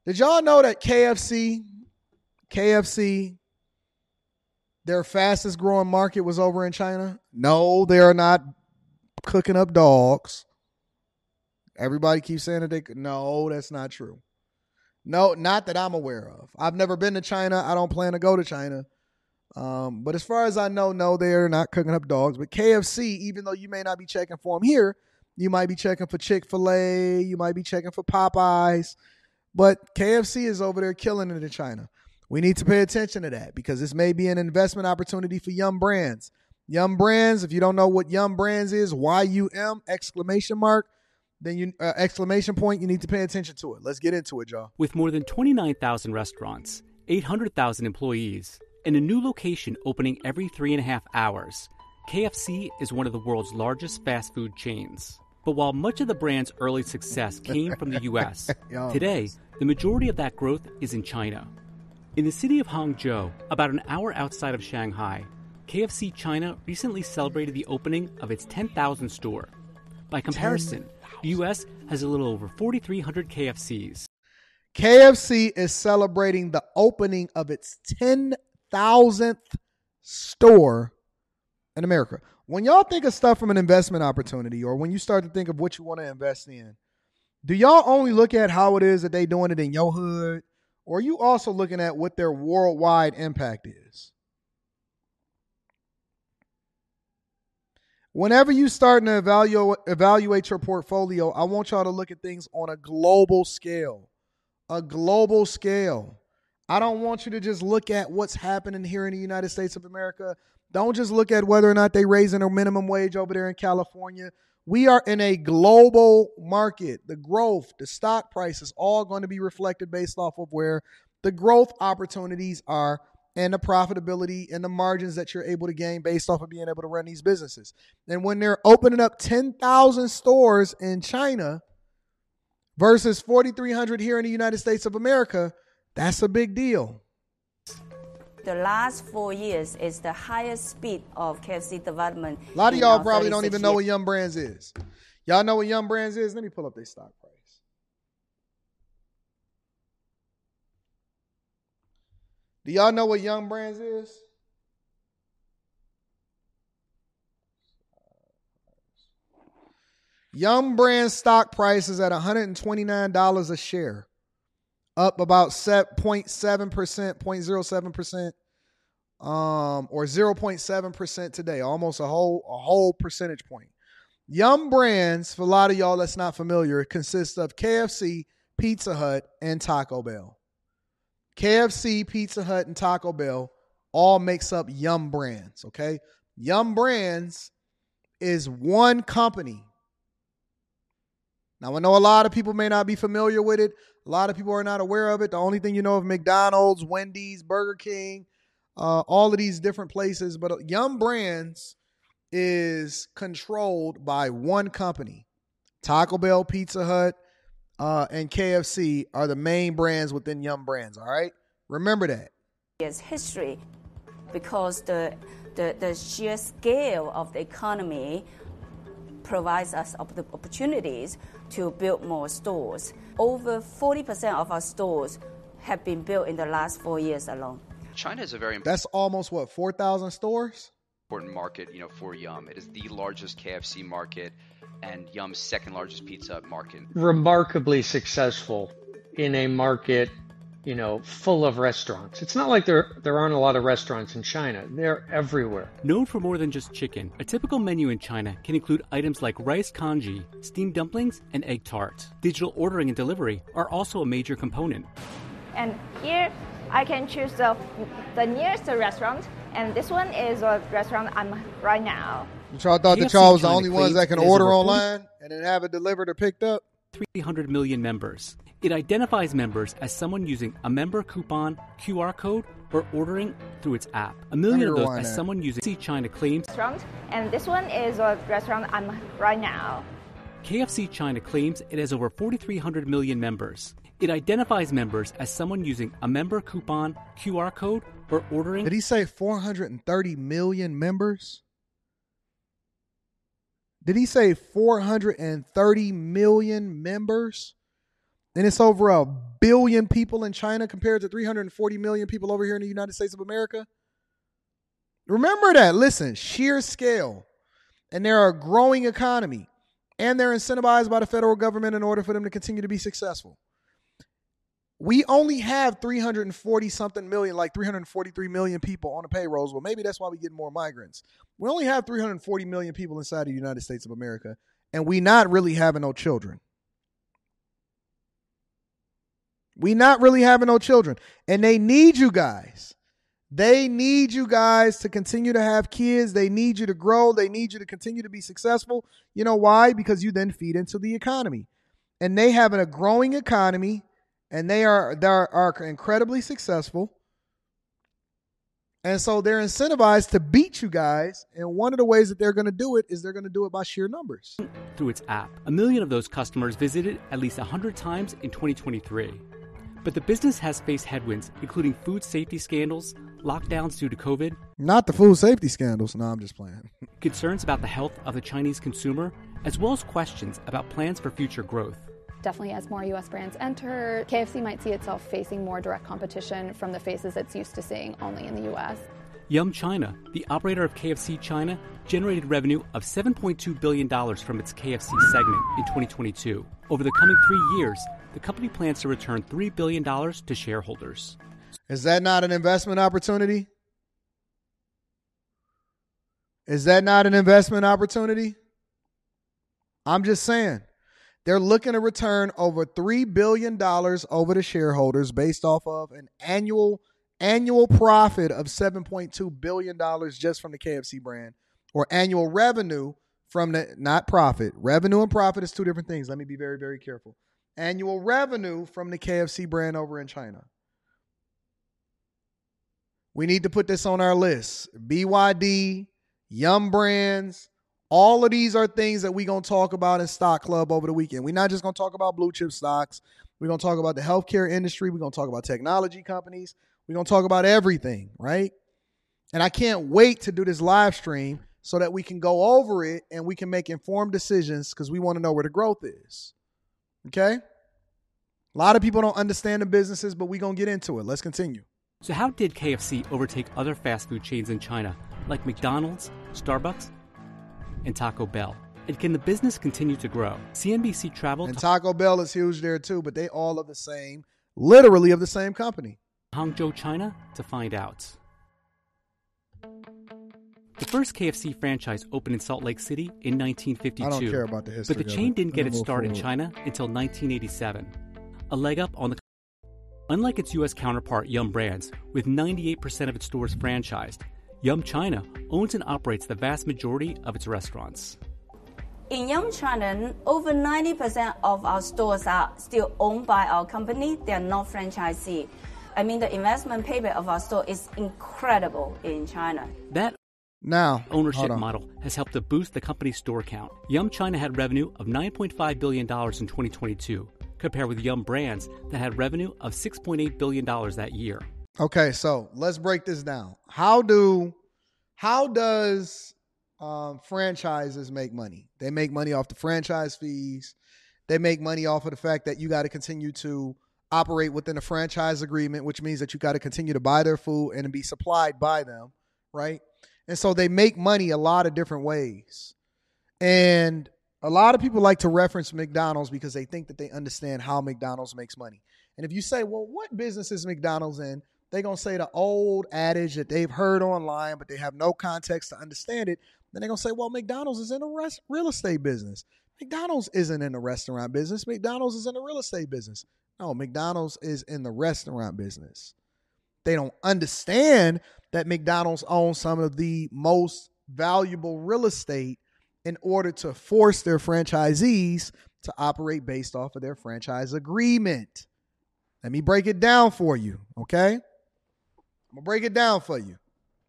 Did y'all know that KFC, their fastest growing market was over in China? No, they are not cooking up dogs. Everybody keeps saying that no, that's not true. No, not that I'm aware of. I've never been to China. I don't plan to go to China. But as far as I know, no, they're not cooking up dogs. But KFC, even though you may not be checking for them here, you might be checking for Chick-fil-A, you might be checking for Popeyes, but KFC is over there killing it in China. We need to pay attention to that because this may be an investment opportunity for Yum Brands. Yum Brands, if you don't know what Yum Brands is, Y-U-M, exclamation mark, then you exclamation point, you need to pay attention to it. Let's get into it, y'all. With more than 29,000 restaurants, 800,000 employees, and a new location opening every 3.5 hours, KFC is one of the world's largest fast food chains. But while much of the brand's early success came from the U.S., today, the majority of that growth is in China. In the city of Hangzhou, about an hour outside of Shanghai, KFC China recently celebrated the opening of its 10,000th store. By comparison, the U.S. has a little over 4,300 KFCs. KFC is celebrating the opening of its 10,000th store in America. When y'all think of stuff from an investment opportunity or when you start to think of what you want to invest in, do y'all only look at how it is that they doing it in your hood? Or are you also looking at what their worldwide impact is? Whenever you start to evaluate your portfolio, I want y'all to look at things on a global scale. A global scale. I don't want you to just look at what's happening here in the United States of America. Don't just look at whether or not they're raising a minimum wage over there in California. We are in a global market. The growth, the stock price is all going to be reflected based off of where the growth opportunities are and the profitability and the margins that you're able to gain based off of being able to run these businesses. And when they're opening up 10,000 stores in China versus 4,300 here in the United States of America, that's a big deal. The last 4 years is the highest speed of KFC development. A lot of y'all probably don't even know what Yum Brands is. Y'all know what Yum Brands is? Let me pull up their stock price. Do y'all know what Yum Brands is? Yum Brands stock price is at $129 a share. Up about 0.7%, 0.07%, or 0.7% today, almost a whole percentage point. Yum Brands, for a lot of y'all that's not familiar, consists of KFC, Pizza Hut, and Taco Bell. KFC, Pizza Hut, and Taco Bell all makes up Yum Brands, okay? Yum Brands is one company. Now, I know a lot of people may not be familiar with it. A lot of people are not aware of it. The only thing you know of McDonald's, Wendy's, Burger King, all of these different places. But Yum Brands is controlled by one company. Taco Bell, Pizza Hut, and KFC are the main brands within Yum Brands, all right? Remember that. It's history because the sheer scale of the economy provides us the opportunities to build more stores. Over 40% of our stores have been built in the last 4 years alone. China is a very That's almost, 4,000 stores? important market, for Yum. It is the largest KFC market and Yum's second largest pizza market. Remarkably successful in a market, full of restaurants. It's not like there aren't a lot of restaurants in China. They're everywhere. Known for more than just chicken, a typical menu in China can include items like rice congee, steamed dumplings, and egg tart. Digital ordering and delivery are also a major component. And here I can choose the nearest restaurant, and this one is a restaurant I'm right now. Y'all thought that y'all was the only ones that can order online and then have it delivered or picked up? 300 million members. It identifies members as someone using a member coupon, QR code, or ordering through its app. A million of those as someone using KFC China claims. And this one is a restaurant I'm right now. KFC China claims it has over 4,300 million members. It identifies members as someone using a member coupon, QR code, or ordering. Did he say 430 million members? Did he say 430 million members? And it's over 1 billion people in China compared to 340 million people over here in the United States of America. Remember that. Listen, sheer scale. And they're a growing economy. And they're incentivized by the federal government in order for them to continue to be successful. We only have 340 something million, like 343 million people on the payrolls. Well, maybe that's why we get more migrants. We only have 340 million people inside the United States of America, and we not really having no children. We not really having no children, and they need you guys. They need you guys to continue to have kids. They need you to grow. They need you to continue to be successful. You know why? Because you then feed into the economy, and they having a growing economy. And they are incredibly successful. And so they're incentivized to beat you guys. And one of the ways that they're going to do it is they're going to do it by sheer numbers. Through its app, 1 million of those customers visited at least 100 times in 2023. But the business has faced headwinds, including food safety scandals, lockdowns due to COVID. Not the food safety scandals. No, I'm just playing. Concerns about the health of the Chinese consumer, as well as questions about plans for future growth. Definitely, as more U.S. brands enter, KFC might see itself facing more direct competition from the faces it's used to seeing only in the U.S. Yum China, the operator of KFC China, generated revenue of $7.2 billion from its KFC segment in 2022. Over the coming 3 years, the company plans to return $3 billion to shareholders. Is that not an investment opportunity? Is that not an investment opportunity? I'm just saying. They're looking to return over $3 billion over to shareholders based off of an annual profit of $7.2 billion just from the KFC brand, or annual revenue from the, not profit. Revenue and profit is two different things. Let me be very, very careful. Annual revenue from the KFC brand over in China. We need to put this on our list. BYD, Yum Brands, all of these are things that we're going to talk about in Stock Club over the weekend. We're not just going to talk about blue chip stocks. We're going to talk about the healthcare industry. We're going to talk about technology companies. We're going to talk about everything, right? And I can't wait to do this live stream so that we can go over it and we can make informed decisions because we want to know where the growth is. Okay? A lot of people don't understand the businesses, but we're going to get into it. Let's continue. So how did KFC overtake other fast food chains in China, like McDonald's, Starbucks, and Taco Bell? And can the business continue to grow? CNBC traveled and Taco Bell is huge there too, but they all of the same, literally of the same company. Hangzhou, China, to find out. The first KFC franchise opened in Salt Lake City in 1952. I don't care about the history. But the chain didn't get its start in China until 1987. A leg up on the... Unlike its U.S. counterpart, Yum Brands, with 98% of its stores franchised, Yum China owns and operates the vast majority of its restaurants. In Yum China, over 90% of our stores are still owned by our company. They are not franchisee. I mean, the investment payback of our store is incredible in China. That ownership model has helped to boost the company's store count. Yum China had revenue of $9.5 billion in 2022, compared with Yum Brands that had revenue of $6.8 billion that year. Okay, so let's break this down. How does franchises make money? They make money off the franchise fees. They make money off of the fact that you got to continue to operate within a franchise agreement, which means that you got to continue to buy their food and be supplied by them, right? And so they make money a lot of different ways. And a lot of people like to reference McDonald's because they think that they understand how McDonald's makes money. And if you say, well, what business is McDonald's in? They're going to say the old adage that they've heard online, but they have no context to understand it. Then they're going to say, well, McDonald's is in a real estate business. McDonald's isn't in the restaurant business. McDonald's is in the real estate business. No, McDonald's is in the restaurant business. They don't understand that McDonald's owns some of the most valuable real estate in order to force their franchisees to operate based off of their franchise agreement. Let me break it down for you, okay? I'm going to break it down for you.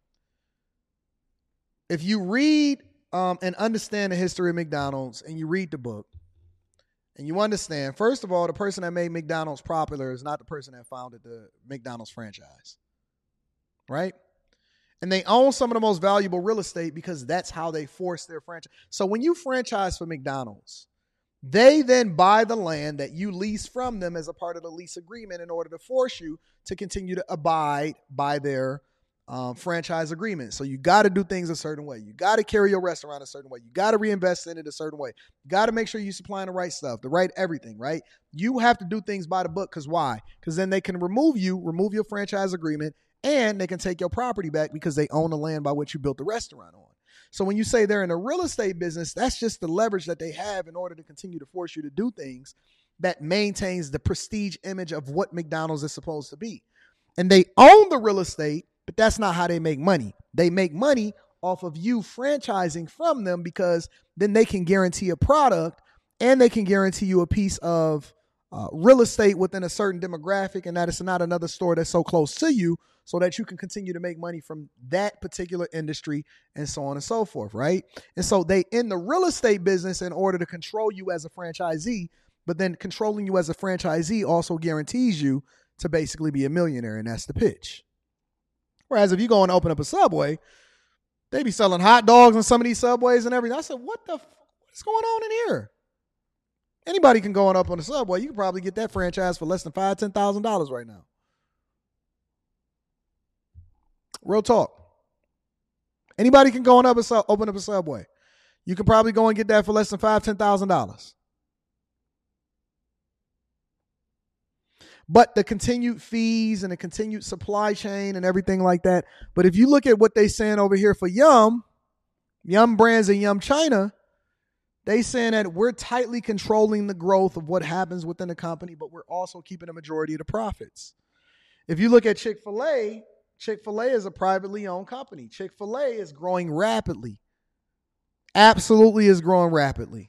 If you read and understand the history of McDonald's and you read the book and you understand, first of all, the person that made McDonald's popular is not the person that founded the McDonald's franchise, right? And they own some of the most valuable real estate because that's how they force their franchise. So when you franchise for McDonald's, They then buy the land that you lease from them as a part of the lease agreement in order to force you to continue to abide by their franchise agreement. So you got to do things a certain way. You got to carry your restaurant a certain way. You got to reinvest in it a certain way. You got to make sure you're supplying the right stuff, the right everything, right? You have to do things by the book. Because why? Because then they can remove your franchise agreement, and they can take your property back because they own the land by which you built the restaurant on. So when you say they're in the real estate business, that's just the leverage that they have in order to continue to force you to do things that maintains the prestige image of what McDonald's is supposed to be. And they own the real estate, but that's not how they make money. They make money off of you franchising from them, because then they can guarantee a product and they can guarantee you a piece of real estate within a certain demographic, and that it's not another store that's so close to you, so that you can continue to make money from that particular industry and so on and so forth, right? And so they in the real estate business in order to control you as a franchisee, but then controlling you as a franchisee also guarantees you to basically be a millionaire, and that's the pitch. Whereas if you go and open up a Subway, they be selling hot dogs in some of these Subways and everything. I said, what's going on in here? Anybody can go on up on a Subway. You can probably get that franchise for less than $5,000, $10,000 right now. Real talk. Anybody can go on up and open up a Subway. You can probably go and get that for less than $5,000, $10,000. But the continued fees and the continued supply chain and everything like that. But if you look at what they saying over here for Yum Brands and Yum China, they saying that we're tightly controlling the growth of what happens within the company, but we're also keeping a majority of the profits. If you look at Chick-fil-A, Chick-fil-A is a privately owned company. Chick-fil-A is growing rapidly. Absolutely is growing rapidly.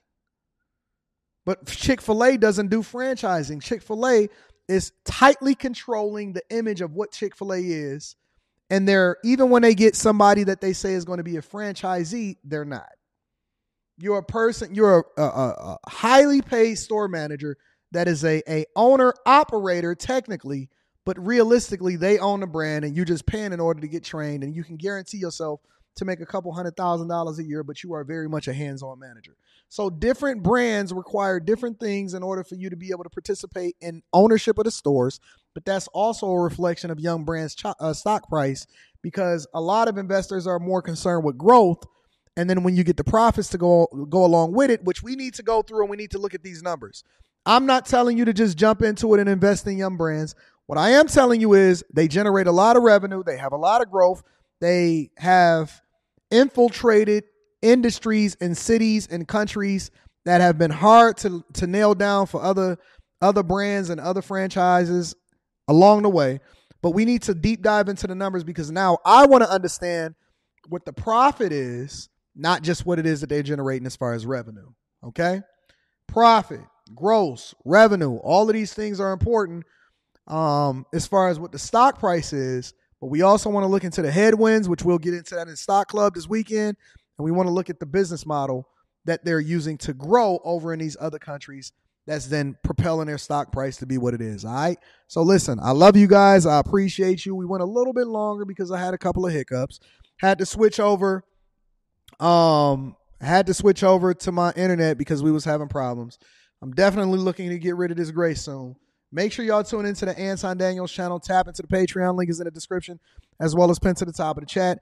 But Chick-fil-A doesn't do franchising. Chick-fil-A is tightly controlling the image of what Chick-fil-A is. And they're, even when they get somebody that they say is going to be a franchisee, they're not. You're a person, you're a highly paid store manager that is a owner operator technically, but realistically they own the brand and you're just paying in order to get trained, and you can guarantee yourself to make a couple $100,000 a year, but you are very much a hands-on manager. So different brands require different things in order for you to be able to participate in ownership of the stores. But that's also a reflection of Yum Brands' stock price, because a lot of investors are more concerned with growth. And then when you get the profits to go along with it, which we need to go through and we need to look at these numbers. I'm not telling you to just jump into it and invest in Yum Brands. What I am telling you is they generate a lot of revenue. They have a lot of growth. They have infiltrated industries and cities and countries that have been hard to nail down for other brands and other franchises along the way. But we need to deep dive into the numbers, because now I want to understand what the profit is, not just what it is that they're generating as far as revenue. Okay? Profit, gross, revenue, all of these things are important as far as what the stock price is. But we also want to look into the headwinds, which we'll get into that in Stock Club this weekend. And we want to look at the business model that they're using to grow over in these other countries that's then propelling their stock price to be what it is. All right. So listen, I love you guys. I appreciate you. We went a little bit longer because I had a couple of hiccups. Had to switch over to my internet because we was having problems. I'm definitely looking to get rid of this gray soon. Make sure y'all tune into the Anton Daniels channel. Tap into the Patreon. Link is in the description, as well as pinned to the top of the chat.